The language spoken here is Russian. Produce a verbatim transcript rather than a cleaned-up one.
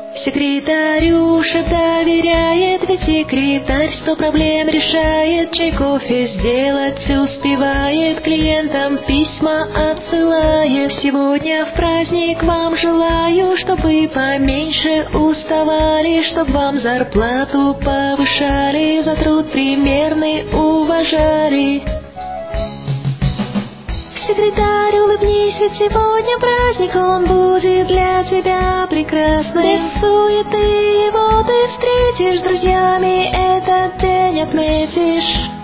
Секретарюша доверяет, ведь секретарь сто проблем решает. Чай, кофе сделать успевает, клиентам письма отсылает. Сегодня в праздник вам желаю, чтобы поменьше уставали, чтоб вам зарплату повышали, за труд примерный уважали. Секретарь, улыбнись, ведь сегодня праздник, он будет для тебя прекрасным. Без суеты его ты встретишь, с друзьями этот день отметишь.